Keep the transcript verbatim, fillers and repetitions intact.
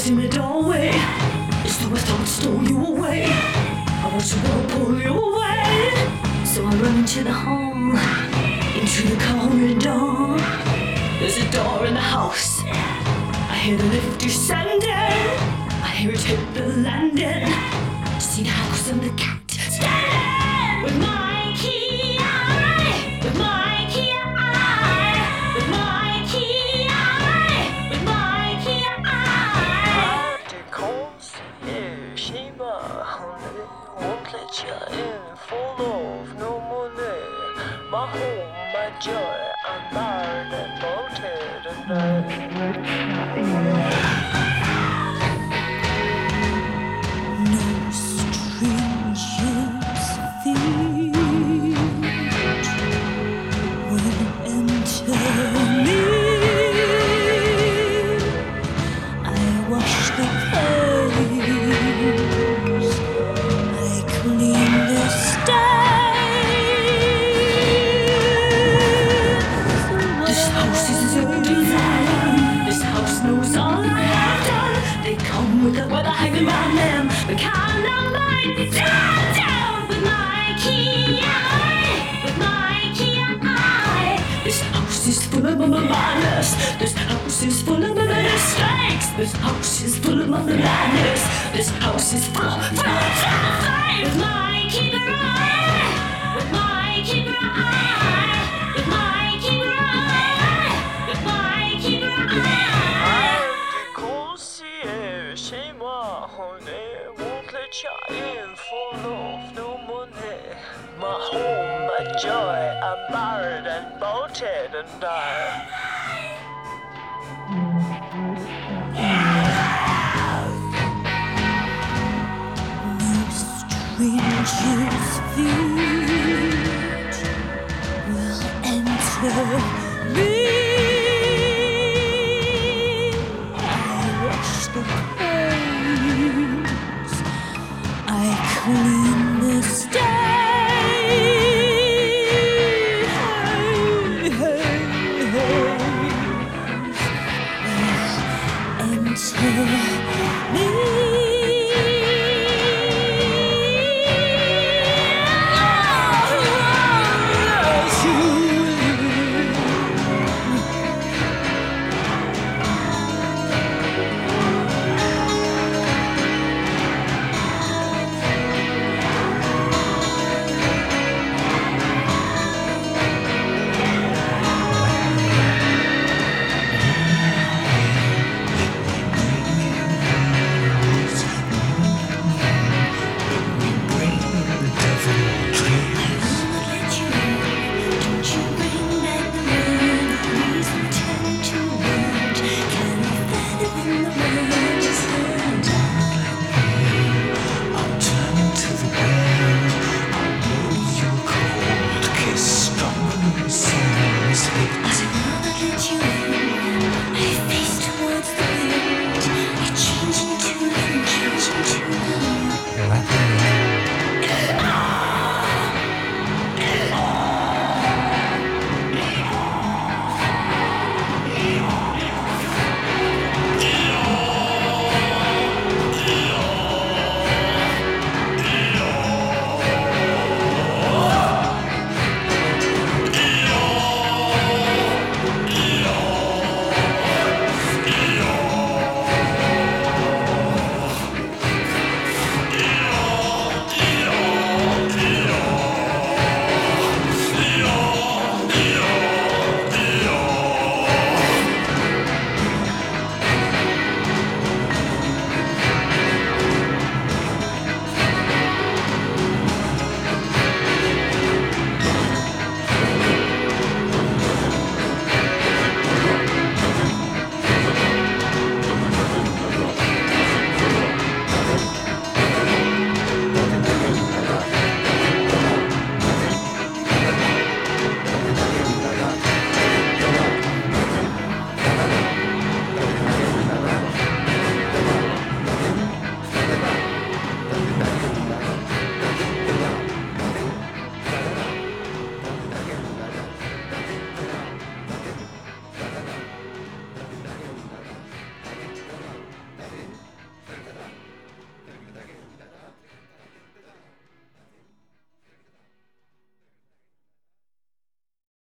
in the doorway. It's the I thought stole you away. I watch the world pull you away. So I run into the hall, into the corridor. There's a door in the house. I hear the lift descending. I hear it hit the landing. See the house and the cat standing with my key eye, with my key eye, with my key eye, with my key eye. Det konstiga skimmer won't let you in full of no money. My home, my joy, I'm married and bolted and No stranger's feet will enter me. I wash the plates, I clean the stains. This house is so divine. This house knows all I have done. They come with the weather hanging around them. The kind of light down, down with my key eye, with my key eye. This house is full of madness. This house is full of mistakes. This house is full of madness. This house is full, full, full of fire. With my keeper eye, with my keeper eye, with my keeper eye, with my keeper eye. det konstiga skimmer won't let you in full of no money. My home, my joy, I'm married and bolted and I. Stranger's feet will enter me. I wash the plates, I clean the stains. Hey, hey, hey, will enter me.